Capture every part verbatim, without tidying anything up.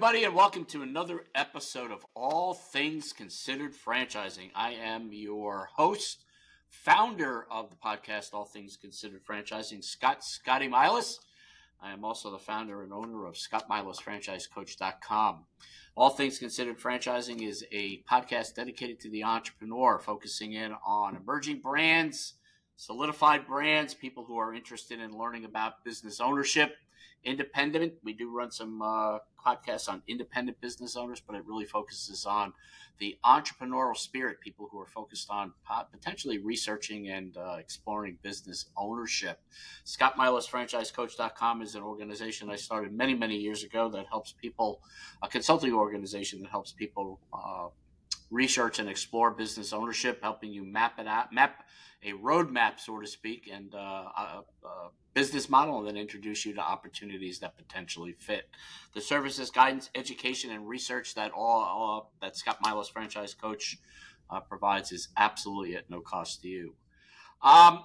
everybody, and welcome to another episode of All Things Considered Franchising. I am your host, founder of the podcast All Things Considered Franchising, Scott Scotty Milas. I am also the founder and owner of Scott Milas Franchise Coach dot com. All Things Considered Franchising is a podcast dedicated to the entrepreneur, focusing in on emerging brands, solidified brands, people who are interested in learning about business ownership. Independent, we do run some uh, podcasts on independent business owners, but it really focuses on the entrepreneurial spirit, people who are focused on potentially researching and uh, exploring business ownership. Scott Milas Franchise Coach dot com is an organization I started many, many years ago that helps people, a consulting organization that helps people uh, research and explore business ownership, helping you map it out, map a roadmap, so to speak, and uh, a, a business model, and then introduce you to opportunities that potentially fit. The services, guidance, education, and research that all, all that Scott Milas Franchise Coach uh, provides is absolutely at no cost to you. Um,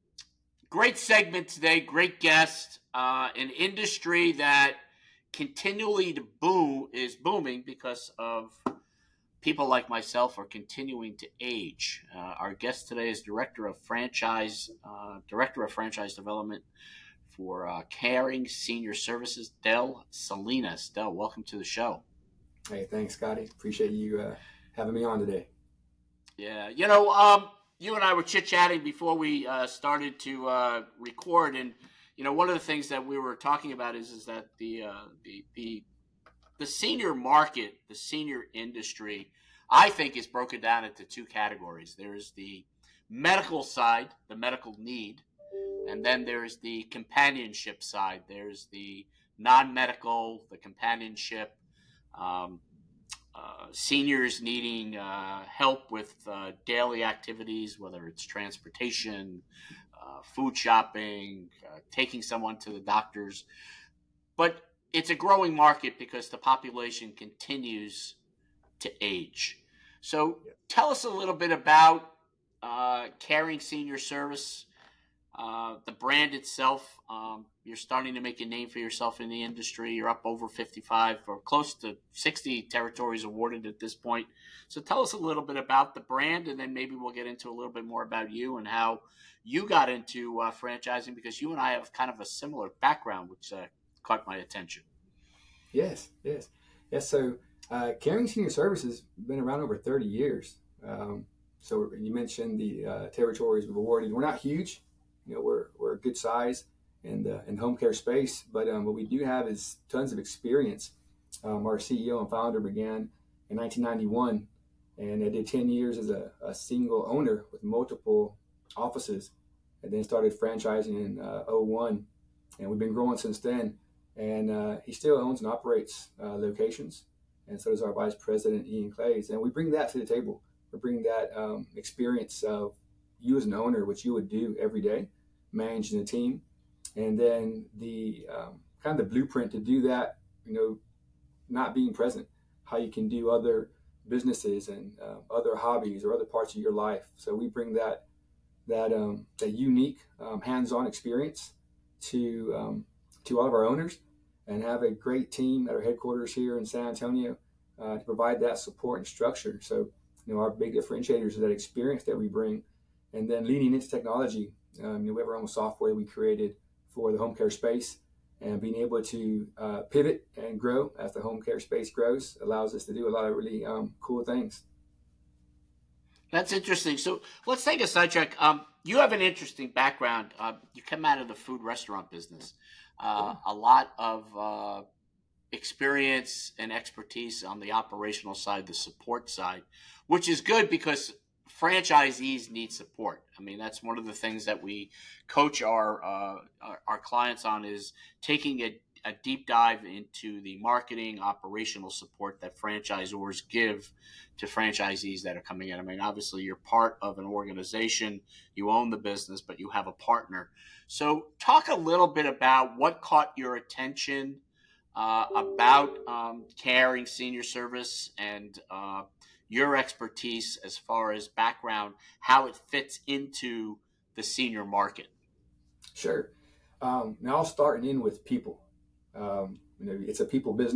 great segment today, great guest, uh, an industry that continually to boom is booming because of people like myself are continuing to age. Uh, our guest today is director of franchise, uh, director of franchise development for uh, Caring Senior Services, Del Salinas. Del, welcome to the show. Hey, thanks, Scotty. Appreciate you uh, having me on today. Yeah, you know, um, you and I were chit-chatting before we uh, started to uh, record, and you know, one of the things that we were talking about is is that the uh, the the the senior market, the senior industry, I think is broken down into two categories. There's the medical side, the medical need, and then there's the companionship side. There's the non-medical, the companionship, um, uh, seniors needing uh, help with uh, daily activities, whether it's transportation, uh, food shopping, uh, taking someone to the doctors. But it's a growing market because the population continues to age. So tell us a little bit about uh, Caring Senior Service, uh, the brand itself. Um, you're starting to make a name for yourself in the industry. You're up over fifty-five or close to sixty territories awarded at this point. So tell us a little bit about the brand, and then maybe we'll get into a little bit more about you and how you got into uh, franchising, because you and I have kind of a similar background, which uh, caught my attention. Yes, yes. Yes, so uh, Caring Senior Services has been around over thirty years. Um, so you mentioned the uh, territories we've awarded. We're not huge. You know, we're we're a good size in the, in the home care space, but um, what we do have is tons of experience. Um, our C E O and founder began in nineteen ninety-one, and I did ten years as a, a single owner with multiple offices, and then started franchising in uh, oh one, and we've been growing since then. And uh, he still owns and operates uh, locations, and so does our vice president, Ian Clays. And we bring that to the table. We bring that um, experience of you as an owner, which you would do every day, managing a team, and then the um, kind of the blueprint to do that, you know, not being present, how you can do other businesses and uh, other hobbies or other parts of your life. So we bring that that um, that unique um, hands-on experience to um, to all of our owners, and have a great team at our headquarters here in San Antonio uh, to provide that support and structure. So, you know, our big differentiators is that experience that we bring, and then leaning into technology. Um, you know, we have our own software we created for the home care space, and being able to uh, pivot and grow as the home care space grows allows us to do a lot of really um, cool things. That's interesting. So let's take a sidetrack. Um, you have an interesting background. Uh, you come out of the food restaurant business. Uh, a lot of uh, experience and expertise on the operational side, the support side, which is good because franchisees need support. I mean, that's one of the things that we coach our uh, our, our clients on, is taking a, a deep dive into the marketing, operational support that franchisors give to franchisees that are coming in. I mean, obviously, you're part of an organization, you own the business, but you have a partner. So talk a little bit about what caught your attention uh, about um, Caring Senior Service, and uh, your expertise as far as background, how it fits into the senior market. Sure. Um, now I'll start and end with people. Um, you know, it's a people business.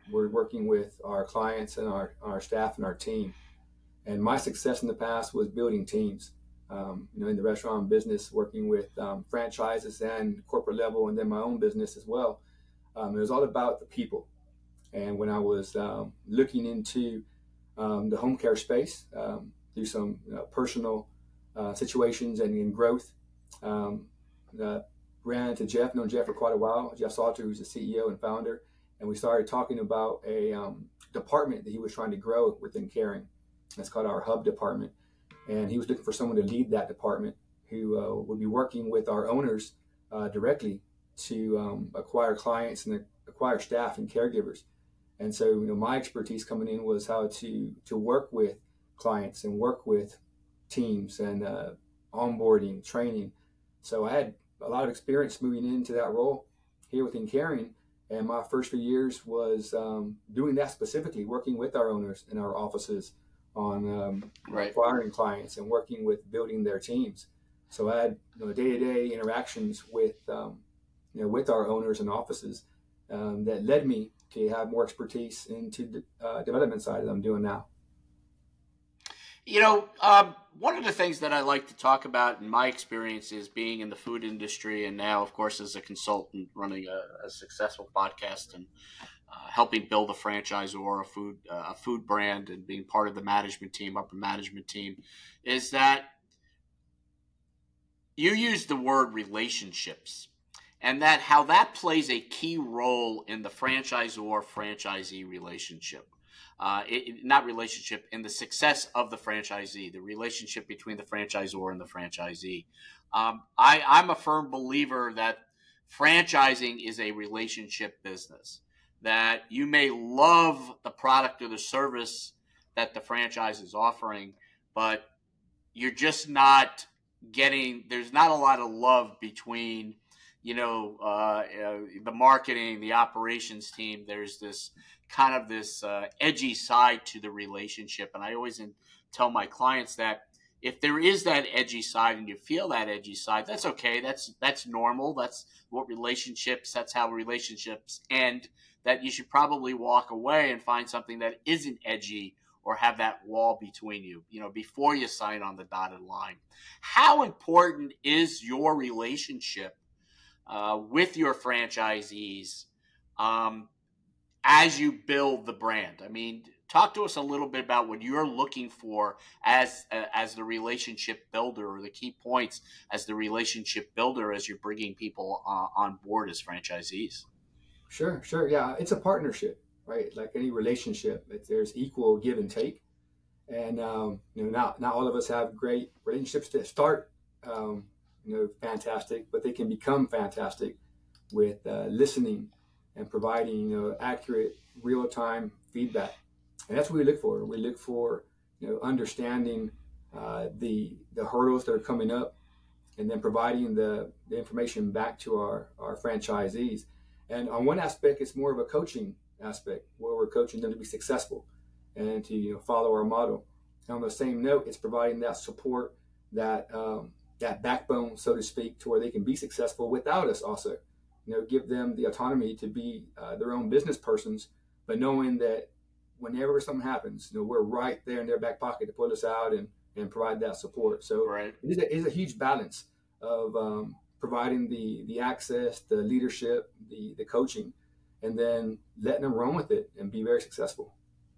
we're working with our clients and our, our staff and our team. And my success in the past was building teams. Um, you know, in the restaurant business, working with um, franchises and corporate level, and then my own business as well. Um, it was all about the people. And when I was um, looking into um, the home care space um, through some uh, personal uh, situations and, and growth, um, uh, ran into Jeff, known Jeff for quite a while, Jeff Salter, who's the C E O and founder, and we started talking about a um, department that he was trying to grow within Caring. That's called our Hub department. And he was looking for someone to lead that department who uh, would be working with our owners uh, directly to um, acquire clients and acquire staff and caregivers. And so, you know, my expertise coming in was how to to work with clients and work with teams and uh, onboarding, training. So I had a lot of experience moving into that role here within Caring. And my first few years was um, doing that specifically, working with our owners in our offices on um, right. acquiring clients and working with building their teams. So I had you know, day-to-day interactions with um, you know with our owners and offices um, that led me to have more expertise into the uh, development side that I'm doing now. You know, um, one of the things that I like to talk about in my experience is being in the food industry, and now, of course, as a consultant running a, a successful podcast and uh, helping build a franchisor or a food uh, a food brand, and being part of the management team, upper management team, is that you use the word relationships, and that how that plays a key role in the franchisor franchisee relationship. Uh, it, not relationship, in the success of the franchisee, the relationship between the franchisor and the franchisee. Um, I, I'm a firm believer that franchising is a relationship business, that you may love the product or the service that the franchise is offering, but you're just not getting, there's not a lot of love between, you know, uh, uh, the marketing, the operations team. There's this kind of this uh, edgy side to the relationship. And I always in, tell my clients that if there is that edgy side and you feel that edgy side, that's okay. That's, that's normal. That's what relationships, that's how relationships end, that you should probably walk away and find something that isn't edgy or have that wall between you, you know, before you sign on the dotted line. How important is your relationship uh, with your franchisees um, as you build the brand? I mean, talk to us a little bit about what you're looking for as uh, as the relationship builder, or the key points as the relationship builder as you're bringing people uh, on board as franchisees. Sure, sure. Yeah, it's a partnership, right? Like any relationship, it's, there's equal give and take. And, um, you know, not, not all of us have great relationships that start, um, you know, fantastic, but they can become fantastic with uh, listening and providing, you know, accurate, real-time feedback. And that's what we look for. We look for, you know, understanding uh, the the hurdles that are coming up, and then providing the, the information back to our, our franchisees. And on one aspect, it's more of a coaching aspect, where we're coaching them to be successful and to, you know, follow our model. And on the same note, it's providing that support, that um, that backbone, so to speak, to where they can be successful without us also. You know, give them the autonomy to be uh, their own business persons, but knowing that whenever something happens, you know, we're right there in their back pocket to pull us out and, and provide that support. So right. it, is a, it is a huge balance of um, providing the the access, the leadership, the the coaching, and then letting them run with it and be very successful.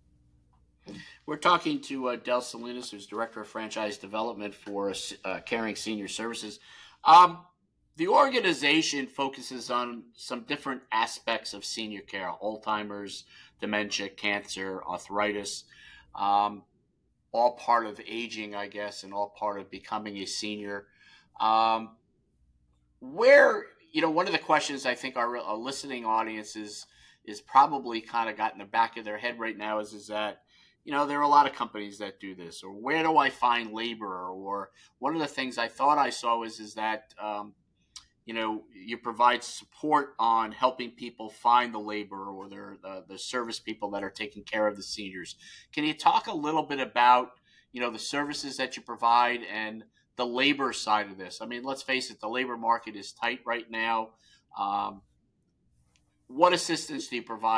We're talking to uh, Del Salinas, who's Director of Franchise Development for uh, Caring Senior Services. Um, the organization focuses on some different aspects of senior care: Alzheimer's, dementia, cancer, arthritis, um, all part of aging, I guess, and all part of becoming a senior. Um, where, you know, one of the questions I think our, our listening audience is, is probably kind of got in the back of their head right now is, is that, you know, there are a lot of companies that do this, or where do I find labor? Or one of the things I thought I saw is, is that, um, you know, you provide support on helping people find the labor, or their, the, the service people that are taking care of the seniors. Can you talk a little bit about, you know, the services that you provide and the labor side of this? I mean, let's face it, the labor market is tight right now. Um, what assistance do you provide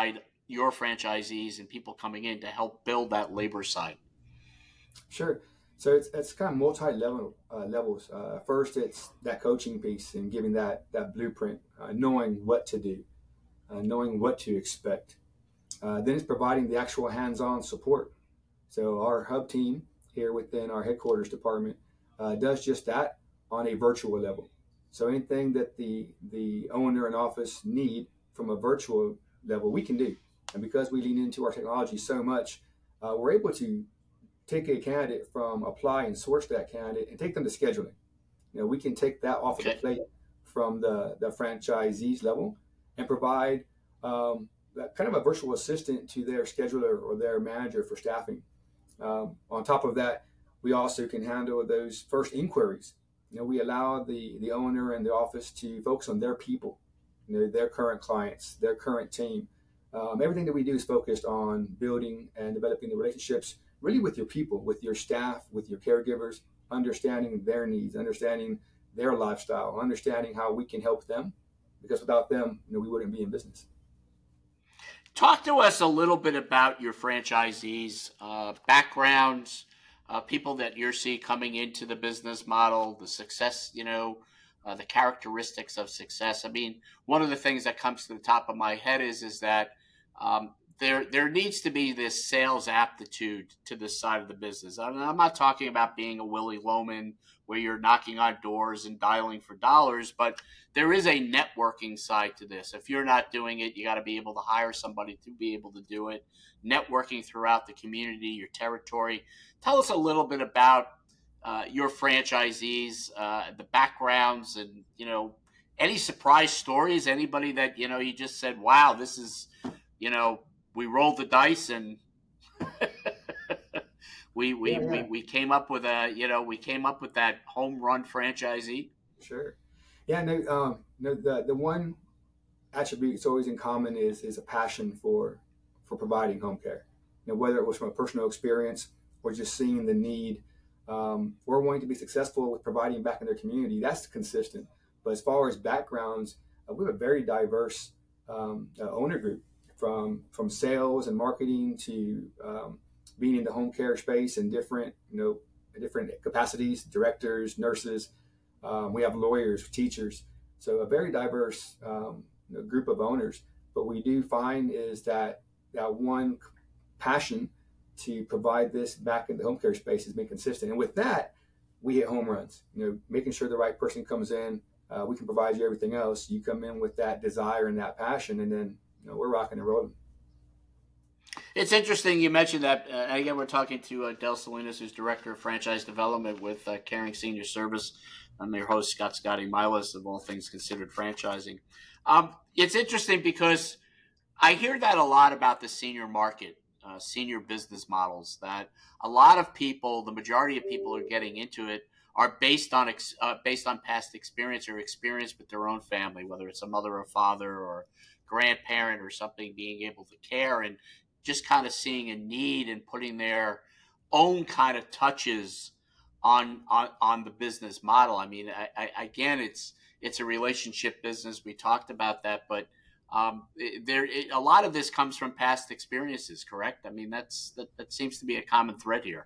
your franchisees and people coming in to help build that labor side? Sure. So it's, it's kind of multi-level uh, levels. Uh, first, it's that coaching piece and giving that that blueprint, uh, knowing what to do, uh, knowing what to expect. Uh, then it's providing the actual hands-on support. So our hub team here within our headquarters department uh, does just that on a virtual level. So anything that the the owner and office need from a virtual level, we can do. And because we lean into our technology so much, uh, we're able to take a candidate from apply and source that candidate and take them to scheduling. You know, we can take that off Okay. of the plate from the, the franchisees level and provide um, kind of a virtual assistant to their scheduler or their manager for staffing. Um, on top of that, we also can handle those first inquiries. You know, we allow the, the owner and the office to focus on their people, you know, their current clients, their current team. Um, everything that we do is focused on building and developing the relationships really with your people, with your staff, with your caregivers, understanding their needs, understanding their lifestyle, understanding how we can help them, because without them, you know, we wouldn't be in business. Talk to us a little bit about your franchisees, uh, backgrounds, uh, people that you're seeing coming into the business model, the success, you know, uh, the characteristics of success. I mean, one of the things that comes to the top of my head is is that um, there there needs to be this sales aptitude to this side of the business. I mean, I'm not talking about being a Willy Loman where you're knocking on doors and dialing for dollars, but there is a networking side to this. If you're not doing it, you got to be able to hire somebody to be able to do it. Networking throughout the community, your territory. Tell us a little bit about uh, your franchisees, uh, the backgrounds, and you know any surprise stories. Anybody that you know you just said, "Wow, this is," you know, we rolled the dice and we we, Yeah, we yeah, we came up with a you know we came up with that home run franchisee. sure. Yeah, no, um, no, the the one attribute that's always in common is is a passion for for providing home care. You know, whether it was from a personal experience or just seeing the need, um, or wanting to be successful with providing back in their community. That's consistent. But as far as backgrounds, uh, we have a very diverse um, uh, owner group, from from sales and marketing to um, being in the home care space in different you know different capacities, directors, nurses. Um, we have lawyers, teachers. So a very diverse um, you know, group of owners. But we do find is that that one passion to provide this back in the home care space has been consistent. And with that, we hit home runs. You know, making sure the right person comes in. Uh, we can provide you everything else. You come in with that desire and that passion, and then you know we're rocking and rolling. It's interesting you mentioned that. Uh, again, we're talking to uh, Del Salinas, who's Director of Franchise Development with uh, Caring Senior Service. I'm your host, Scott Scotty Milas, of All Things Considered Franchising. Um, it's interesting because I hear that a lot about the senior market, uh, senior business models, that a lot of people, the majority of people who are getting into it, are based on ex, uh, based on past experience or experience with their own family, whether it's a mother or father or grandparent or something, being able to care and just kind of seeing a need and putting their own kind of touches on on, on the business model. I mean, I, I, again, it's it's a relationship business. We talked about that, but um, it, there it, a lot of this comes from past experiences. Correct? I mean, that's that, that seems to be a common thread here.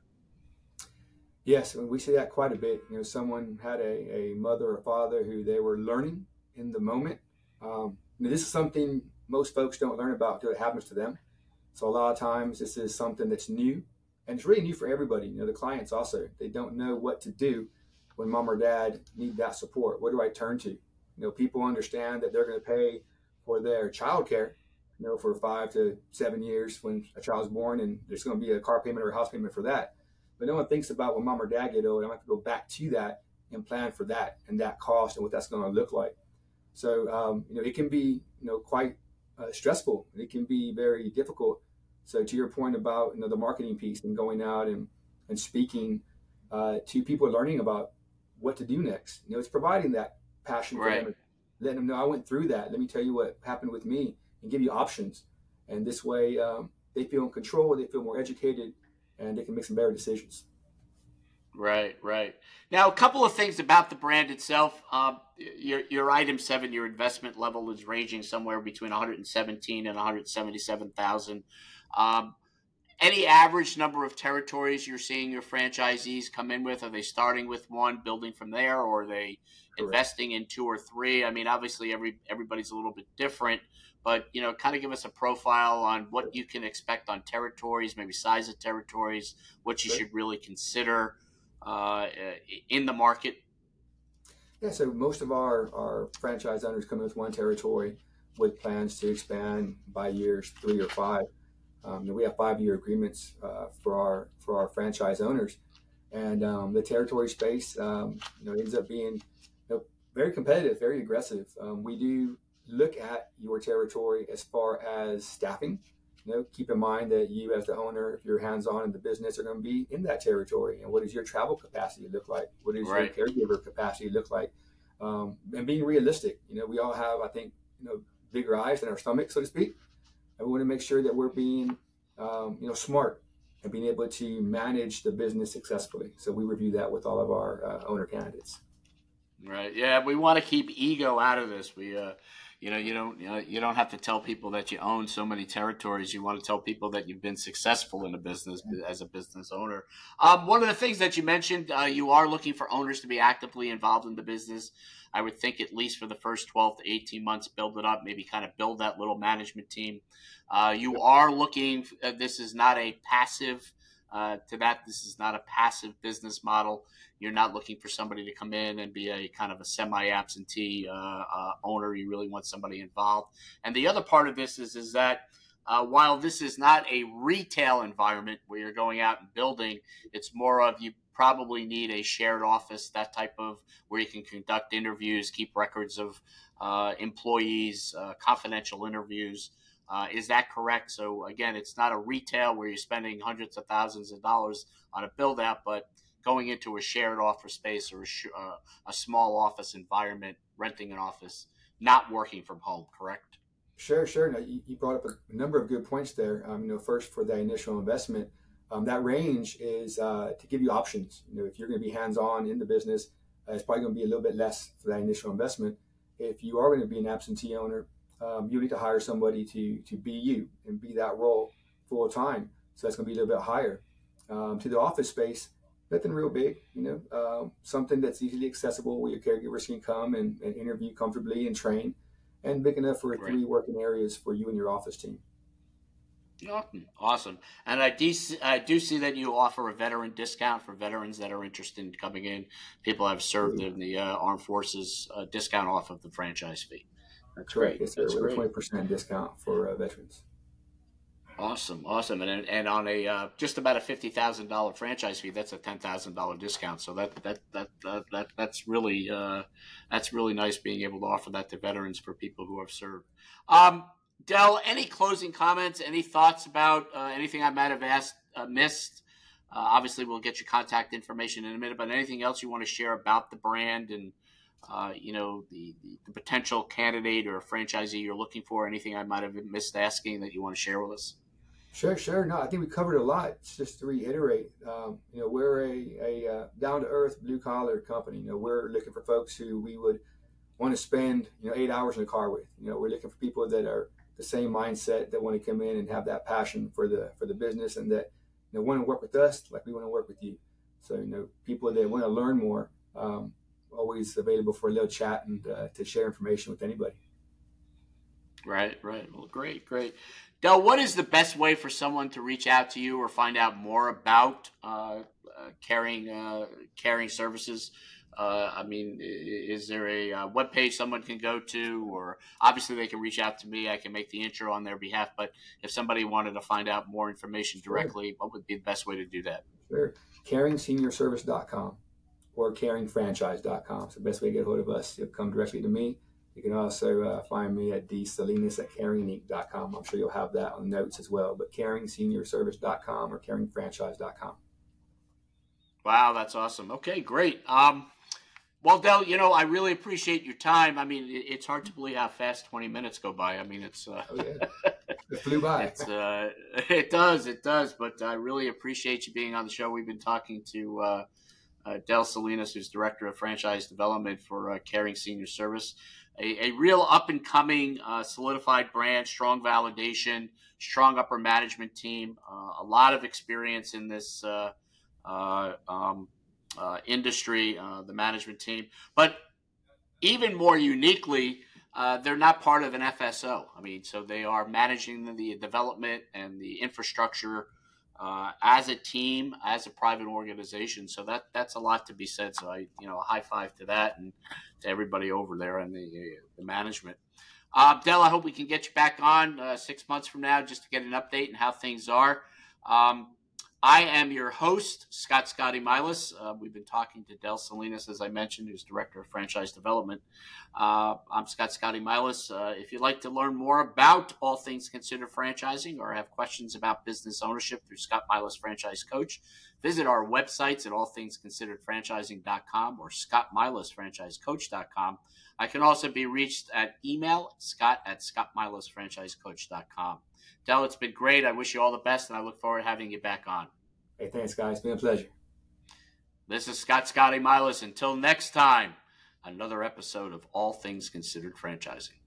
Yes, and we see that quite a bit. You know, someone had a, a mother or father who they were learning in the moment. Um, you know, this is something most folks don't learn about until it happens to them. So a lot of times this is something that's new, and it's really new for everybody. You know, the clients also, they don't know what to do when mom or dad need that support. Where do I turn to? You know, people understand that they're going to pay for their child care, you know, for five to seven years when a child's born, and there's going to be a car payment or a house payment for that. But no one thinks about when mom or dad get old, I'm going to have to go back to that and plan for that and that cost and what that's going to look like. So, um, you know, it can be, you know, quite uh, stressful. It can be very difficult. So to your point about, you know, the marketing piece and going out and, and speaking uh, to people, learning about what to do next, you know, it's providing that passion for Right. them, letting them know I went through that. Let me tell you what happened with me and give you options. And this way um, they feel in control, they feel more educated, and they can make some better decisions. Right, right. Now, a couple of things about the brand itself. Um, your your item seven, your investment level is ranging somewhere between one hundred seventeen and one hundred seventy-seven thousand. Um, any average number of territories you're seeing your franchisees come in with? Are they starting with one, building from there, or are they Correct. investing in two or three? I mean, obviously, every everybody's a little bit different, but you know, kind of give us a profile on what you can expect on territories, maybe size of territories, what you Great. should really consider uh, in the market. Yeah, so most of our, our franchise owners come in with one territory with plans to expand by years three or five. Um, we have five-year agreements uh, for our for our franchise owners, and um, the territory space, um, you know, ends up being, you know, very competitive, very aggressive. Um, we do look at your territory as far as staffing. You know, keep in mind that you, as the owner, if you're hands-on in the business, are going to be in that territory. And what does your travel capacity look like? What does your Right. caregiver capacity look like? Um, and being realistic. You know, we all have, I think, you know, bigger eyes than our stomach, so to speak. And we want to make sure that we're being, um, you know, smart and being able to manage the business successfully. So we review that with all of our uh, owner candidates. Right. Yeah, we want to keep ego out of this. We, uh, you know, you don't, you know, you don't have to tell people that you own so many territories. You want to tell people that you've been successful in a business as a business owner. Um, one of the things that you mentioned, uh, you are looking for owners to be actively involved in the business. I would think at least for the first twelve to eighteen months, build it up, maybe kind of build that little management team. Uh, you are looking. Uh, this is not a passive. Uh, to that, this is not a passive business model. You're not looking for somebody to come in and be a kind of a semi-absentee uh, uh, owner. You really want somebody involved. And the other part of this is is that uh, while this is not a retail environment where you're going out and building, it's more of you probably need a shared office, that type of where you can conduct interviews, keep records of uh, employees, uh, confidential interviews. Uh, is that correct? So again, it's not a retail where you're spending hundreds of thousands of dollars on a build out, but going into a shared office space or a, sh- uh, a small office environment, renting an office, not working from home, correct? Sure, sure. No, you, you brought up a, a number of good points there. Um, you know, first for the initial investment, um, that range is uh, to give you options. You know, if you're going to be hands-on in the business, uh, it's probably going to be a little bit less for that initial investment. If you are going to be an absentee owner, um, you need to hire somebody to to be you and be that role full time. So that's going to be a little bit higher. Um, to the office space, nothing real big. You know, um, something that's easily accessible where your caregivers can come and, and interview comfortably and train, and big enough for Great. three working areas for you and your office team. Awesome. Awesome. And I do, I do see that you offer a veteran discount for veterans that are interested in coming in. People have served in the uh, armed forces, uh, discount off of the franchise fee. That's Correct. great. Yes, sir. That's We have a great. twenty percent discount for uh, veterans. Awesome, awesome, and and on a uh, just about a fifty thousand dollar franchise fee, that's a ten thousand dollar discount. So that that that that, that that's really uh, that's really nice being able to offer that to veterans for people who have served. Um, Del, any closing comments? Any thoughts about uh, anything I might have asked uh, missed? Uh, obviously, we'll get your contact information in a minute, but anything else you want to share about the brand and uh, you know the, the the potential candidate or franchisee you're looking for? Anything I might have missed asking that you want to share with us? Sure, sure. No, I think we covered a lot. Just to reiterate, um, you know, we're a, a uh, down to earth, blue collar company. You know, we're looking for folks who we would want to spend, you know, eight hours in the car with. You know, we're looking for people that are the same mindset, that want to come in and have that passion for the for the business, and that, you know, want to work with us like we want to work with you. So, you know, people that want to learn more, um, always available for a little chat and uh, to share information with anybody. Right, right. Well, great, great. Del, what is the best way for someone to reach out to you or find out more about uh, uh, carrying uh, carrying services? Uh, I mean, is there a uh, web page someone can go to, or obviously they can reach out to me. I can make the intro on their behalf. But if somebody wanted to find out more information Sure, directly, what would be the best way to do that? sure. caring senior service dot com or caring franchise dot com. So the best way to get a hold of us, you'll come directly to me. You can also uh, find me at d salinas at caring inc dot com. I'm sure you'll have that on notes as well, but caring senior service dot com or caring franchise dot com. Wow, that's awesome. Okay, great. Um, Well, Del, you know, I really appreciate your time. I mean, it, it's hard to believe how fast twenty minutes go by. I mean, it's uh, Oh, yeah. It flew by. it's uh, it does, it does. But I really appreciate you being on the show. We've been talking to uh, uh, Del Salinas, who's Director of Franchise Development for uh, Caring Senior Service. A, a real up-and-coming, uh, solidified brand, strong validation, strong upper management team, uh, a lot of experience in this uh, uh, um, uh, industry, uh, the management team. But even more uniquely, uh, they're not part of an F S O. I mean, so they are managing the development and the infrastructure uh, as a team, as a private organization. So that that's a lot to be said. So I, you know, a high five to that and to everybody over there and the, the management. Uh, Del, I hope we can get you back on uh, six months from now just to get an update on how things are. Um, I am your host, Scott Scotty Milas. Uh, we've been talking to Del Salinas, as I mentioned, who's Director of Franchise Development. Uh, I'm Scott Scotty Milas. Uh, if you'd like to learn more about all things considered franchising or have questions about business ownership through Scott Milas Franchise Coach, visit our websites at all things considered franchising dot com or scott milas franchise coach dot com. I can also be reached at email, scott at scott milas franchise coach dot com. Del, it's been great. I wish you all the best, and I look forward to having you back on. Hey, thanks, guys. It's been a pleasure. This is Scott Scotty Milas. Until next time, another episode of All Things Considered Franchising.